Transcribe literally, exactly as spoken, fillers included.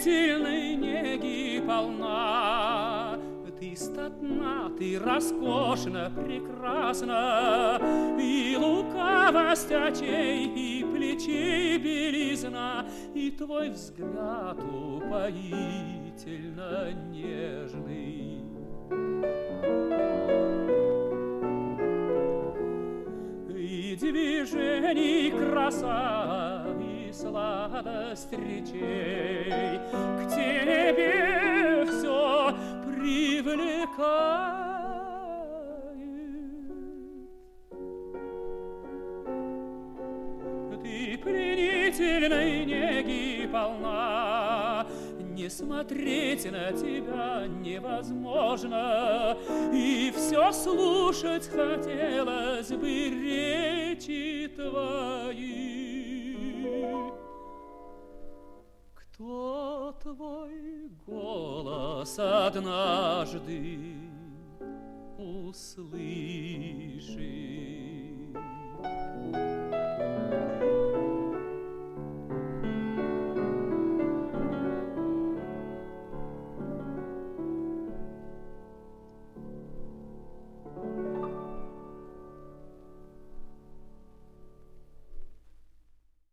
пленительной неги полна. Ты статна, ты роскошна, прекрасна, и лукавость очей, и плечей белизна, и твой взгляд упоительно нежный. И движений краса, и сладость речей к тебе все привлекает. Ты пленительной неги полна, не смотреть на тебя невозможно, и все слушать хотелось бы речи твои. Кто твой голос однажды услышит?